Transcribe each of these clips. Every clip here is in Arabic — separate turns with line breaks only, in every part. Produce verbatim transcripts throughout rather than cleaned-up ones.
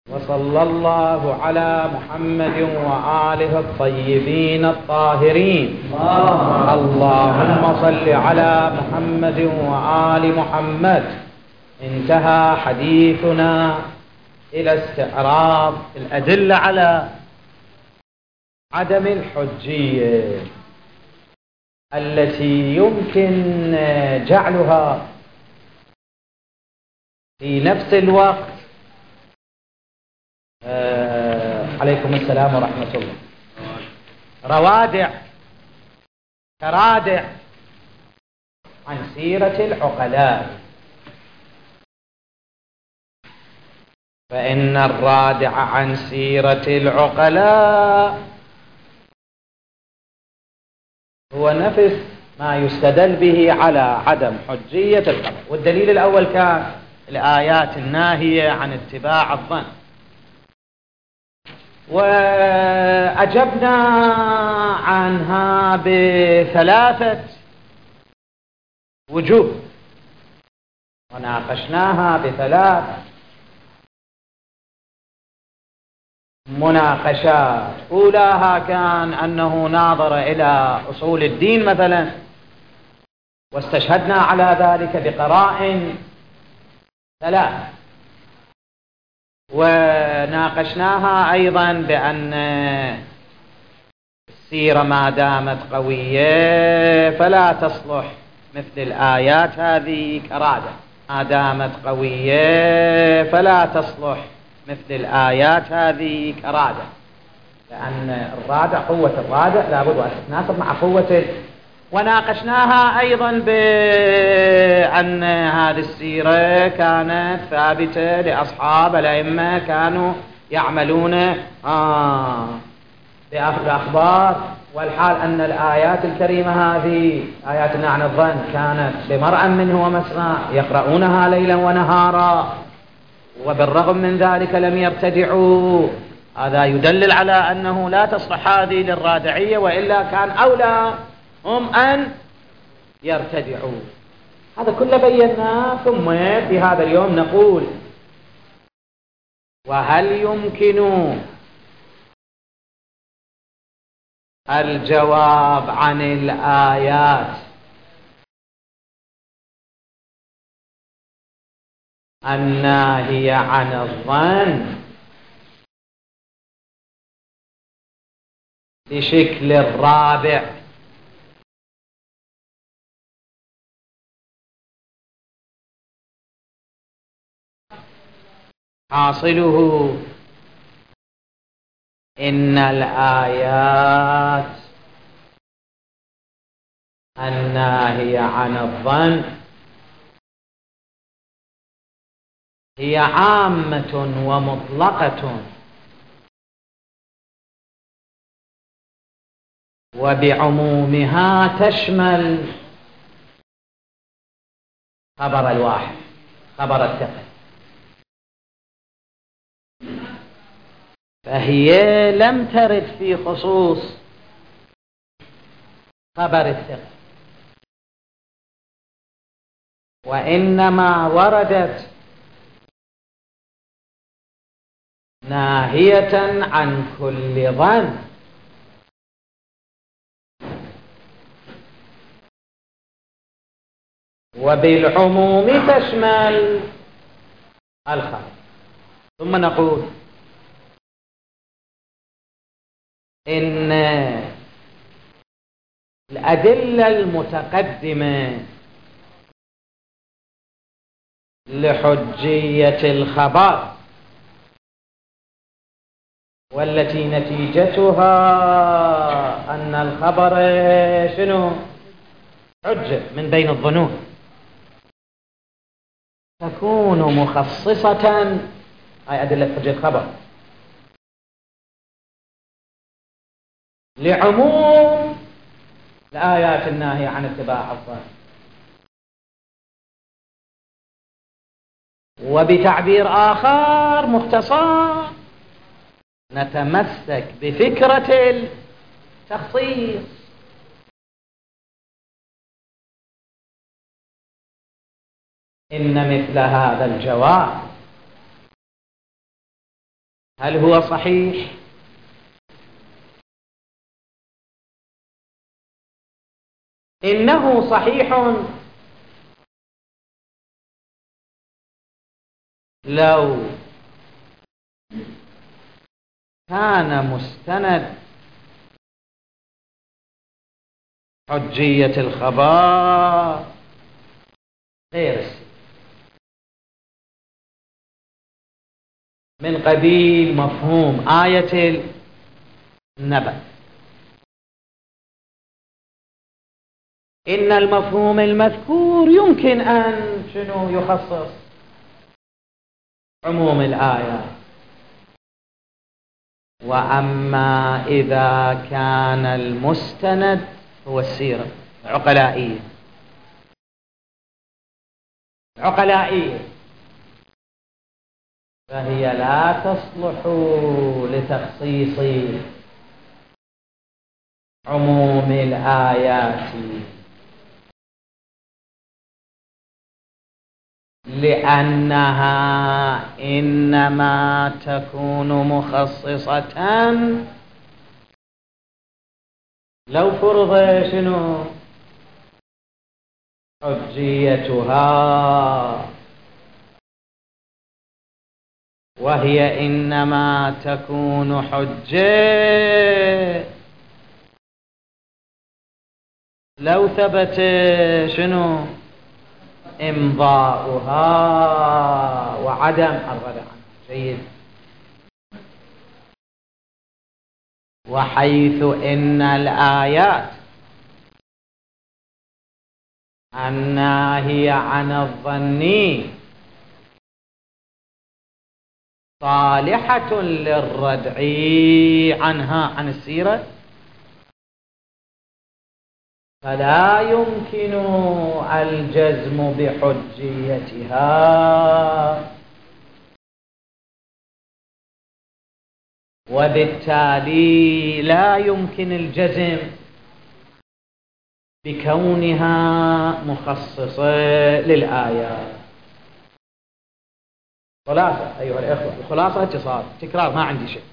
وصلى الله على محمد وآله الطيبين الطاهرين. اللهم صل على محمد وآل محمد. انتهى حديثنا إلى استعراض الأدلة على عدم الحجية التي يمكن جعلها في نفس الوقت آه عليكم السلام ورحمة الله روادع كرادع عن سيرة العقلاء، فإن الرادع عن سيرة العقلاء هو نفس ما يستدل به على عدم حجية الخبر. والدليل الأول كان الآيات الناهية عن اتباع الظن، وأجبنا عنها بثلاثة وجوه وناقشناها بثلاث مناقشات. أولاها كان أنه ناظر إلى أصول الدين مثلا، واستشهدنا على ذلك بقرائن ثلاث. وناقشناها أيضا بأن السيرة ما دامت قوية فلا تصلح مثل الآيات هذه كرادة، ما دامت قوية فلا تصلح مثل الآيات هذه كرادة، لأن الرادع قوة الرادع لابد أن تتناسب مع قوة. وناقشناها أيضا بأن هذه السيرة كانت ثابتة لأصحاب الأئمة، كانوا يعملون آه بأخبار، والحال أن الآيات الكريمة هذه آياتنا عن الظن كانت بمرأى منه ومسمع يقرؤونها ليلا ونهارا، وبالرغم من ذلك لم يرتدعوا. هذا يدلل على أنه لا تصلح هذه للرادعية، وإلا كان أولى هم أن يرتدعوا. هذا كله بيناه. ثم في هذا اليوم نقول: وهل يمكن الجواب عن الآيات الناهية عن الظن بشكل الرابع؟ حاصله إن الآيات الناهية عن الظن هي عامة ومطلقة، وبعمومها تشمل خبر الواحد، خبر الثقة، فهي لم ترد في خصوص خبر الثقة، وإنما وردت ناهية عن كل ظن، وبالعموم تشمل الخبر. ثم نقول إن الأدلة المتقدمة لحجية الخبر والتي نتيجتها أن الخبر شنو؟ حجة من بين الظنون، تكون مخصصة، هاي أدلة حجة الخبر، لعموم الآيات الناهية عن اتباع الظن، وبتعبير آخر مختصر نتمسك بفكرة التخصيص. إن مثل هذا الجواب هل هو صحيح؟ إنه صحيح لو كان مستند حجية الخبر غير السيرة، من قبيل مفهوم آية النبأ. إن المفهوم المذكور يمكن أن شنو يخصص عموم الآية. وأما إذا كان المستند هو السيرة عقلائية عقلائية فهي لا تصلح لتخصيص عموم الآيات، لأنها إنما تكون مخصصة لو فرض شنو حجيتها، وهي إنما تكون حجة لو ثبت شنو إمضاؤها وعدم الردع عنها. جيد. وحيث إن الآيات الناهية عن الظن صالحة للردع عنها عن السيرة، فلا يمكن الجزم بحجيتها، وبالتالي لا يمكن الجزم بكونها مخصصة للآيات. خلاصة أيها الأخوة، الخلاصة اتصال تكرار، ما عندي شيء.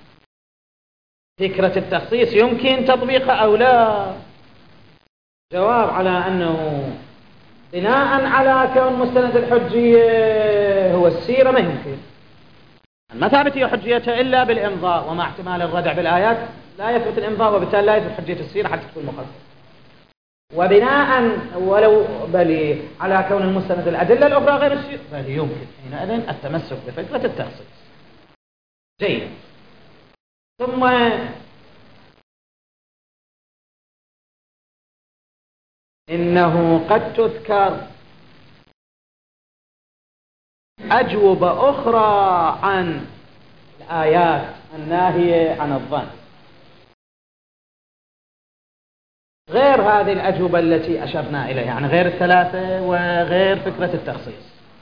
فكرة التخصيص يمكن تطبيقها أو لا؟ جواب على أنه بناء على كون مستند الحجية هو السيرة ما يمكن. ما ثابت هي حجيتها إلا بالإمضاء، ومع احتمال الردع بالآيات لا يثبت الإمضاء، وبالتالي لا يثبت حجية السيرة حتى تكون مخصصة. وبناء ولو بل على كون المستند الأدلة الأخرى غير السيرة، بل يمكن حينئذ التمسك بفكرة التخصيص. جيد. ثم إنه قد تذكر أجوبة أخرى عن الآيات الناهية عن الظن غير هذه الأجوبة التي أشرنا إليها، يعني غير الثلاثة وغير فكرة التخصيص.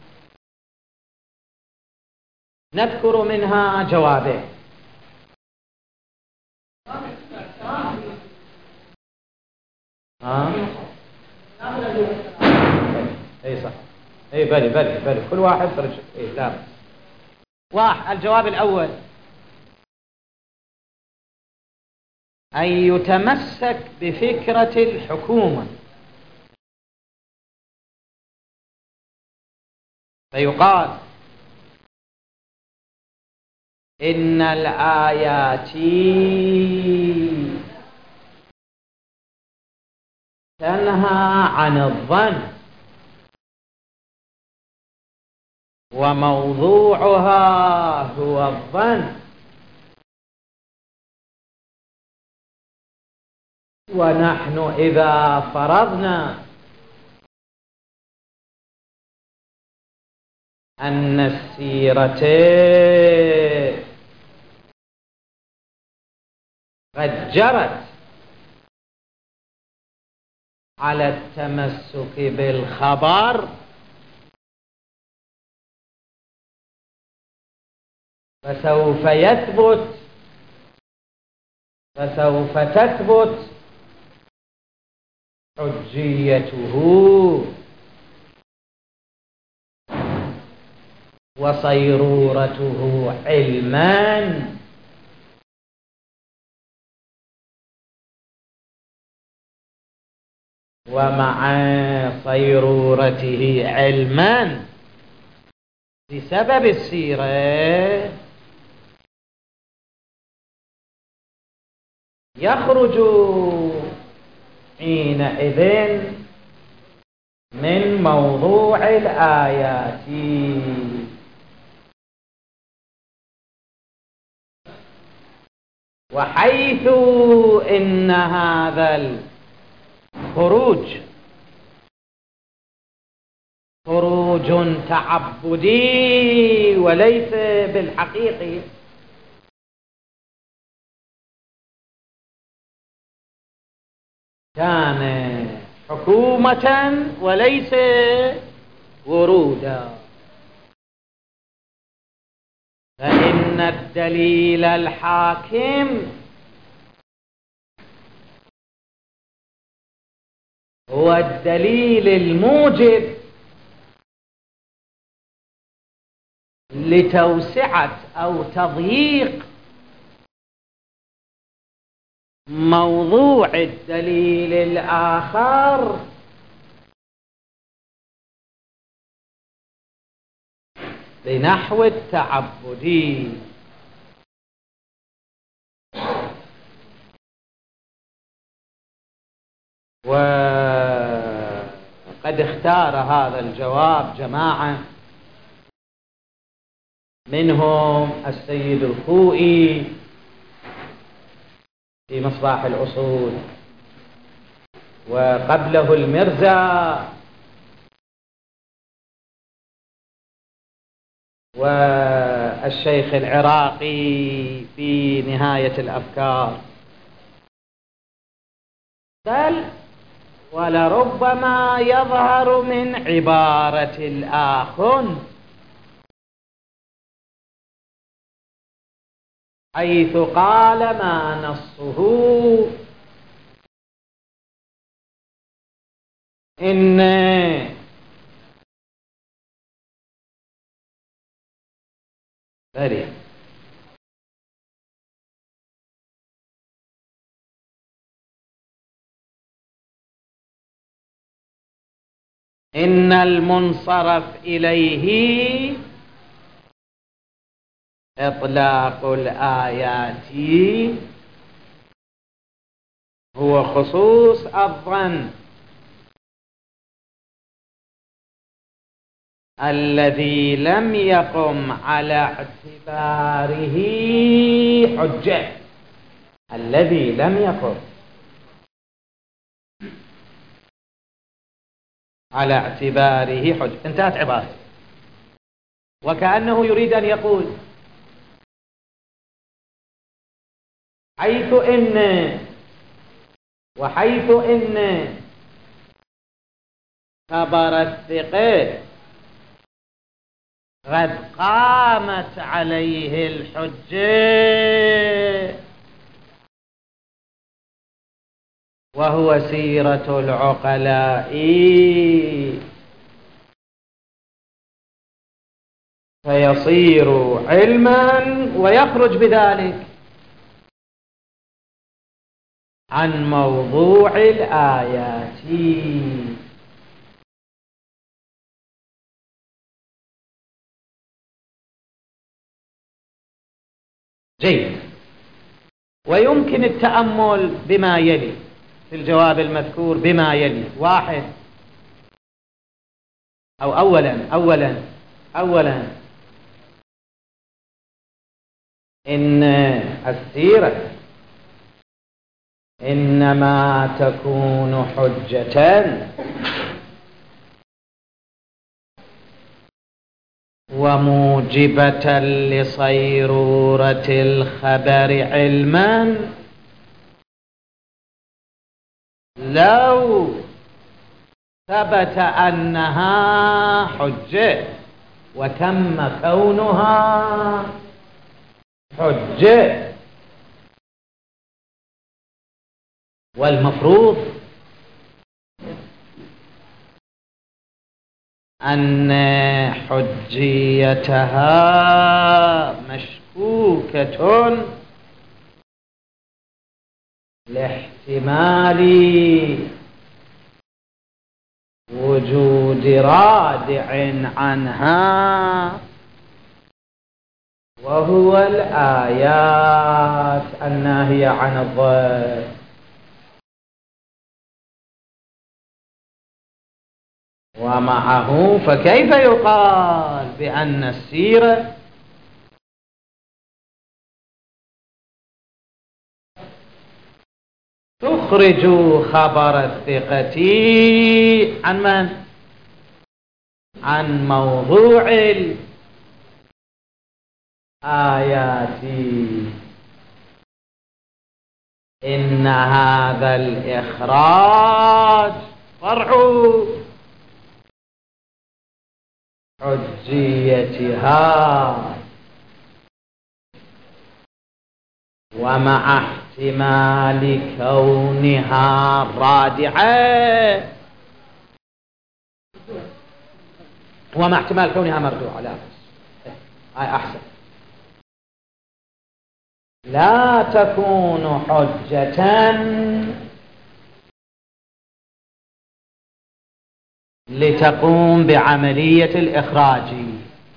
نذكر منها جوابين. ها؟ اي صح، اي بلي بلي بلي كل واحد فرج. اي لا واحد. الجواب الأول أن يتمسك بفكرة الحكومة، فيقال إن الآيات تنهى عن الظن، وموضوعها هو الظن، ونحن إذا فرضنا أن السيرة قد جرت على التمسك بالخبر، فسوف يثبت فسوف تثبت حجيته، وصيرورته علما ومع صيرورته علما بسبب السيرة يخرج حينئذ من موضوع الآيات وحيث إن هذا الخروج خروج تعبدي وليس بالحقيقي، كان حكومة وليس ورودا، فإن الدليل الحاكم هو الدليل الموجب لتوسعة أو تضييق موضوع الدليل الآخر بنحو التعبدي. وقد اختار هذا الجواب جماعة منهم السيد الخوئي في مصباح الأصول، وقبله المرزا، والشيخ العراقي في نهاية الأفكار، بل ولربما يظهر من عبارة الآخر حيث قال ما نصه إن بريء إن المنصرف إليه إطلاق الآيات هو خصوص الظن الذي لم يقم على اعتباره حجة، الذي لم يقم على اعتباره حجة. انتهت عبارته، وكأنه يريد أن يقول حيث إن وحيث إن خبر الثقة قد قامت عليه الحجة وهو سيرة العقلاء، فيصير علما ويخرج بذلك عن موضوع الآيات. جيد. ويمكن التأمل بما يلي في الجواب المذكور بما يلي: واحد، أو أولا أولا أولا إن السيرة إنما تكون حجة وموجبة لصيرورة الخبر علما لو ثبت أنها حجة وتم كونها حجة. والمفروض أن حجيتها مشكوكة لاحتمال وجود رادع عنها، وهو الآيات الناهية عن الظن. ومعه فكيف يقال بأن السيرة تخرج خبر الثقة عن من؟ عن موضوع الآيات. إن هذا الإخراج فرع حجيتها، ومع احتمال كونها رادعة، ومع احتمال كونها مردوعة، لا هاي أحسن، لا تكون حجة لتقوم بعملية الإخراج.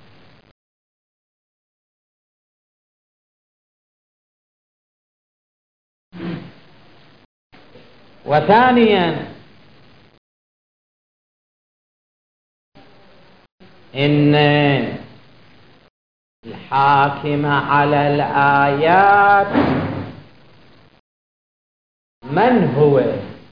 وثانيا إن الحاكم على الآيات من هو؟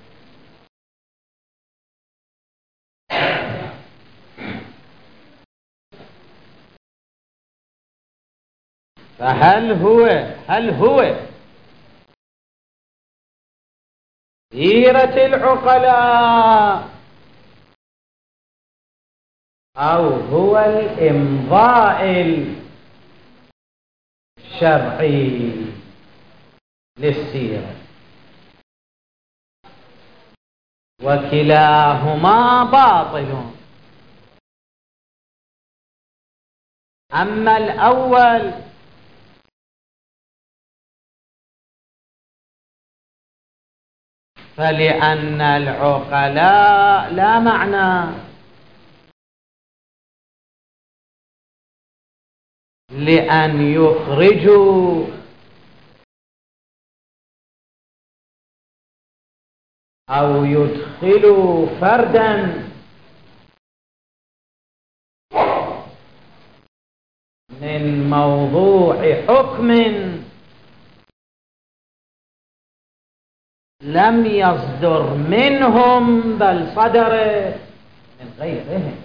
فهل هو هل هو سيرة العقلاء أو هو الإمضاء الشرعي للسيرة؟ وكلاهما باطل. أما الأول فلأن العقلاء لا معنى لأن يخرجوا أو يدخلوا فردا من موضوع حكم لم يصدر منهم بل صدر من غيرهم.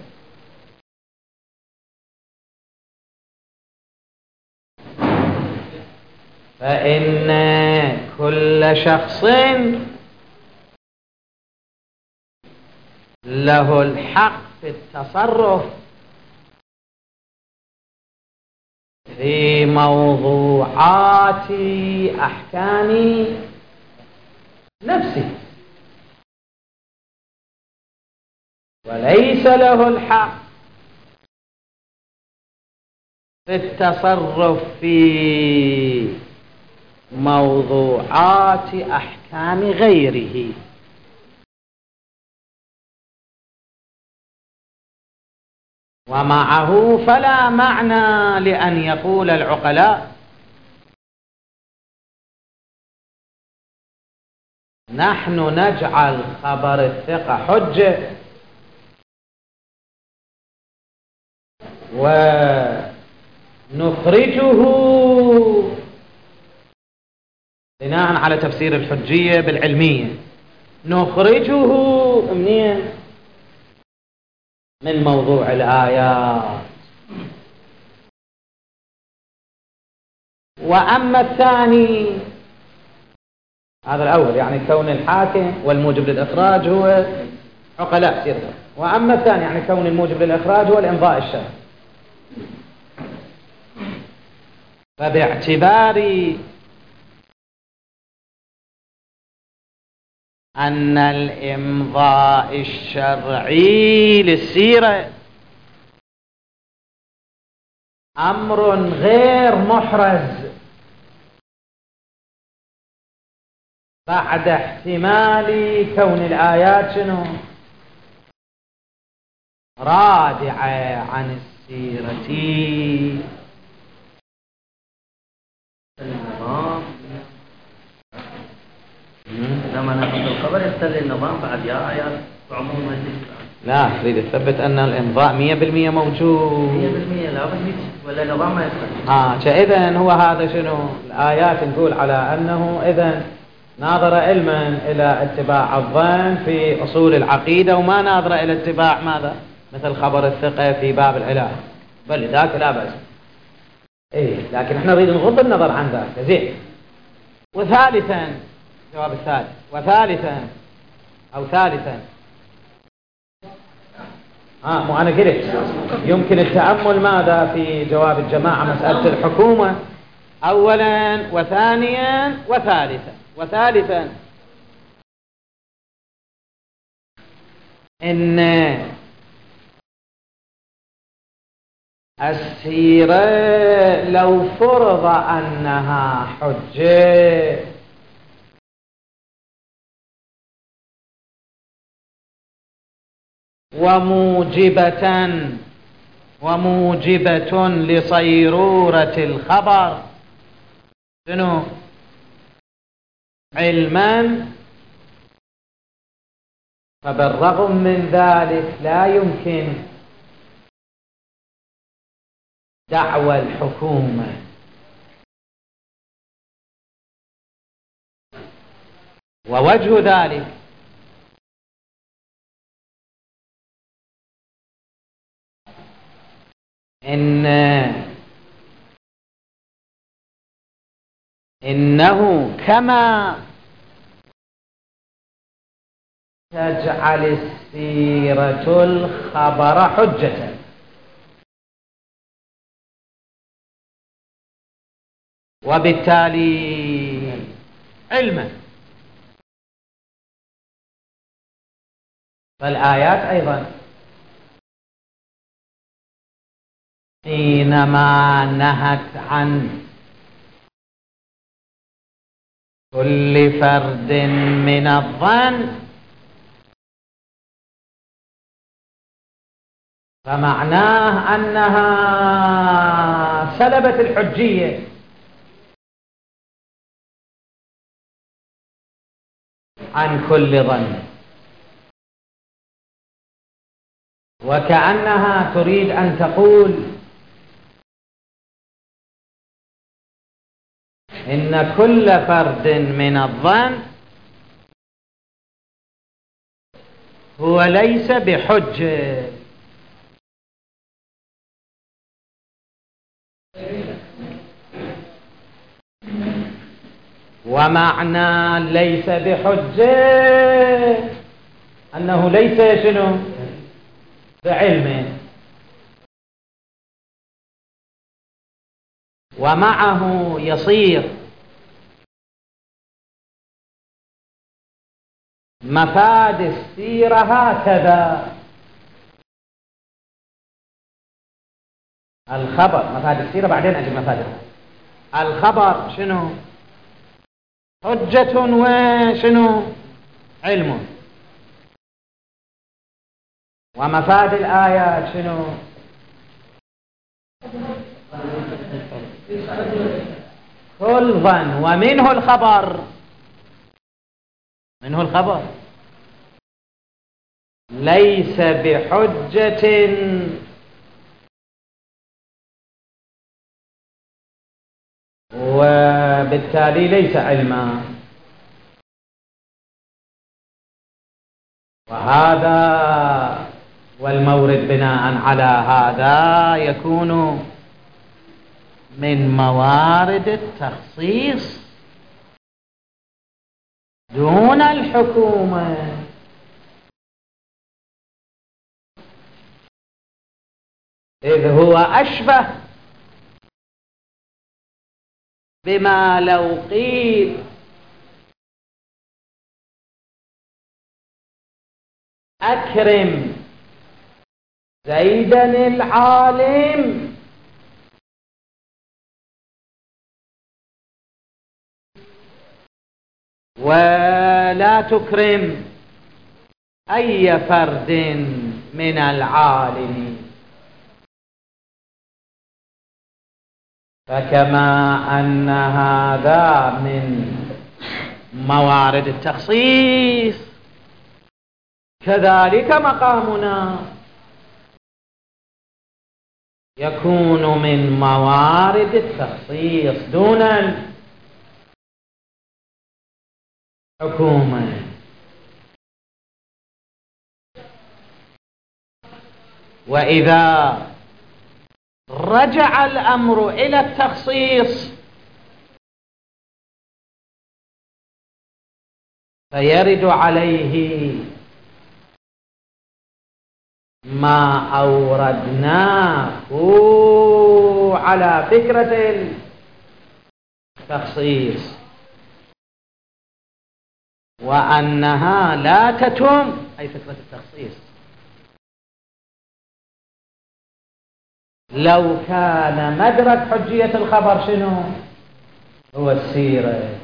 فإن كل شخص له الحق في التصرف في موضوعات أحكام نفسه، وليس له الحق في التصرف في موضوعات أحكام غيره. ومعه فلا معنى لأن يقول العقلاء نحن نجعل خبر الثقة حجة ونخرجه بناء على تفسير الحجية بالعلمية، نخرجه منين؟ من موضوع الآيات. وأما الثاني، هذا الأول يعني كون الحاكم والموجب للإخراج هو عقلاء سيرته، وأما الثاني يعني كون الموجب للإخراج هو الإمضاء الشرعي. فباعتبار أن الإمضاء الشرعي للسيرة أمر غير محرز بعد احتمال كون الآيات شنو رادعة عن السيرة.
النظام لما ناخذ الخبر يستل النظام بعد يا آيات بعموم المجلس.
لا تريد تثبت أن الإمضاء مية بالمية موجود.
مية بالمية لا بد ولا النظام ما يستل.
آه إذن هو هذا شنو الآيات نقول على أنه إذن ناظر علما إلى اتباع الظن في أصول العقيدة وما ناظر إلى اتباع ماذا مثل خبر الثقة في باب العلاج، بل ذاك لا بأس. إيه لكن احنا نريد نغض النظر عن ذلك. زين. وثالثا جواب الثالث وثالثا أو ثالثا آه مو أنا قلت يمكن التأمل ماذا في جواب الجماعة مسألة الحكومة أولا وثانيا وثالثا. وثالثا إن السيرة لو فرض أنها حجة وموجبة وموجبة لصيرورة الخبر شنو علما، فبالرغم من ذلك لا يمكن دعوى الحكومة. ووجه ذلك إن إنه كما تجعل السيرة الخبر حجة وبالتالي علما، فالآيات أيضا حينما نهت عن كل فرد من الظن فمعناه أنها سلبت الحجية عن كل ظن، وكأنها تريد أن تقول إن كل فرد من الظن هو ليس بحجة. ومعنى ليس بحجة أنه ليس شنو بعلم، ومعه يصير مفاد السيرة هكذا. الخبر مفاد السيرة بعدين أجل مفادها. الخبر شنو حجة وشنو علم، ومفاد الآيات شنو كل ظن ومنه الخبر. منه الخبر ليس بحجة وبالتالي ليس علما. وهذا والمورد بناء على هذا يكون من موارد التخصيص دون الحكومة، إذ هو أشبه بما لو قيل أكرم زيدا العالم ولا تكرم أي فرد من العالم. فكما أن هذا من موارد التخصيص كذلك مقامنا يكون من موارد التخصيص دون الحكومة. وإذا رجع الأمر إلى التخصيص فيرد عليه ما أوردناه على فكرة التخصيص، وأنها لا تتم أي فكرة التخصيص لو كان مدرك حجية الخبر شنو؟ هو السيرة،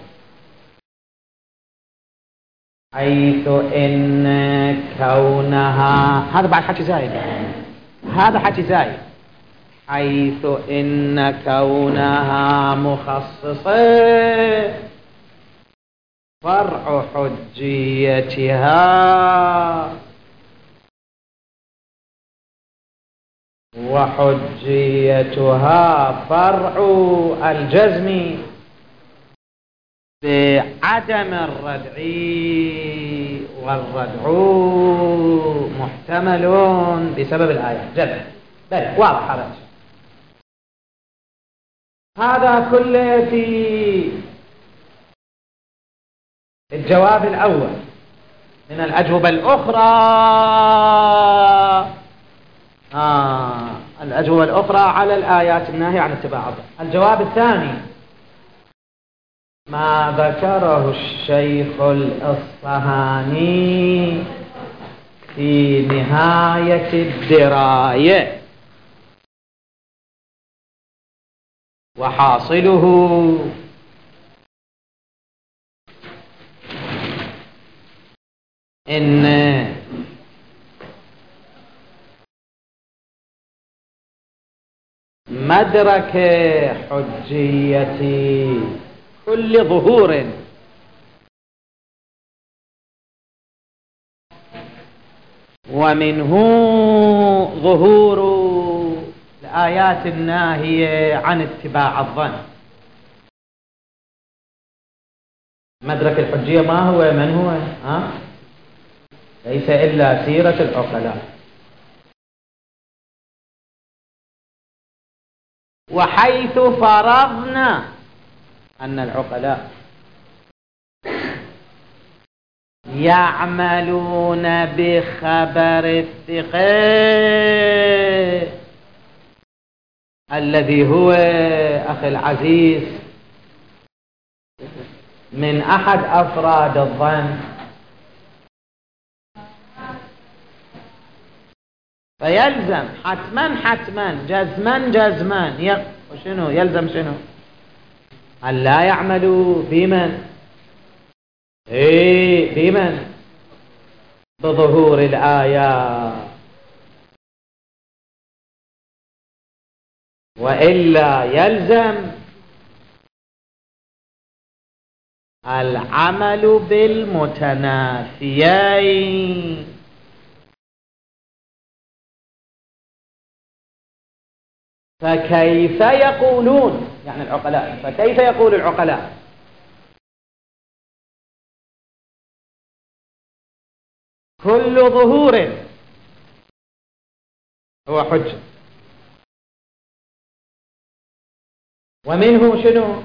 حيث إن كونها، هذا بعد حكي زايد، هذا حكي زايد، حيث إن كونها مخصصة فرع حجيتها وحجيتها فرع الجزم بعدم الردع، والردع محتمل بسبب الآية جل بل واضح هذا. هذا كله في الجواب الأول. من الأجوبة الأخرى آه الأجوبة الأخرى على الآيات الناهية عن اتباع الظن. الجواب الثاني ما ذكره الشيخ الأصفهاني في نهاية الدراية، وحاصله إن مدرك حجية كل ظهور ومنه ظهور الآيات الناهية عن اتباع الظن. مدرك الحجية ما هو؟ من هو؟ ها؟ ليس إلا سيرة العقلاء. وحيث فرضنا أن العقلاء يعملون بخبر الثقة الذي هو أخي العزيز من أحد أفراد الظن، فيلزم حتما حتما جزما جزما وشنو يلزم شنو؟ أن لا يعملوا بمن؟ إيه بمن؟ بظهور الآيات، وإلا يلزم العمل بالمتنافيين. فكيف يقولون يعني العقلاء، فكيف يقول العقلاء كل ظهور هو حجة، ومنه شنو؟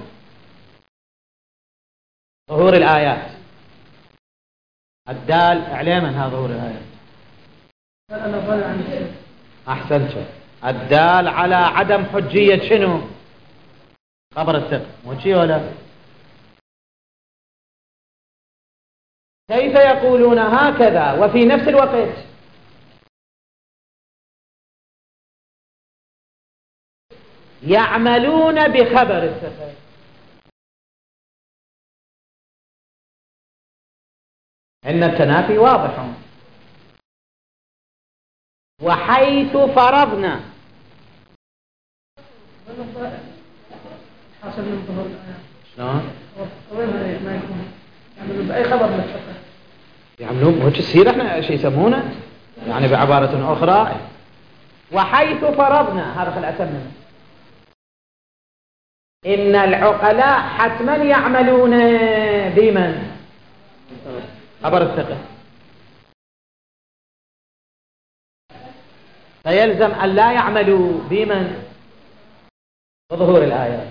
ظهور الآيات الدال إعلاما هذا ظهور الآيات. أحسنت. الدال على عدم حجية شنو؟ خبر الثقة، مو شي ولا؟ كيف يقولون هكذا وفي نفس الوقت يعملون بخبر الثقة؟ إن التنافي واضح. وحيث فرضنا
حاصل من ظهور الآيات.
شلون؟
وين ما يكون يعملون بأي خبر متفق.
يعملون وش يصير احنا شيء يسمونه يعني بعبارة أخرى. وحيث فرضنا هذا خل أتمم إن العقلاء حتما يعملون بمن؟ خبر الثقة. فيلزم أن لا يعملوا بمن؟ بظهور الآيات.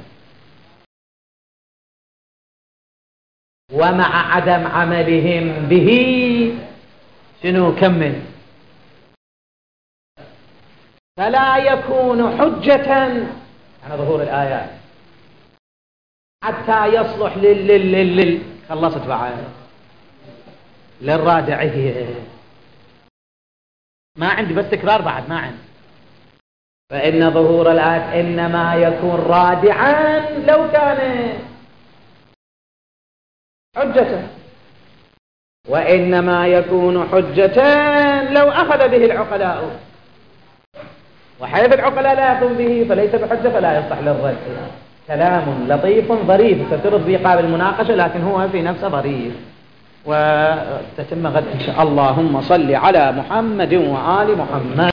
ومع عدم عملهم به شنو كمل؟ فلا يكون حجة على ظهور الآيات حتى يصلح لل لل لل خلصت بعد للرادعية. ما عندي بس تكرار بعد ما عندي. فإن ظهور الآيات إنما يكون رادعا لو كان حجة، وإنما يكون حجة لو أخذ به العقلاء، وحيث العقلاء لا يأخذ به فليس بحجة فلا يصح للرد. كلام لطيف ظريف تفترض به قابل المناقشة لكن هو في نفسه ظريف. وتتم غد إن شاء الله. اللهم صل على محمد وآل محمد.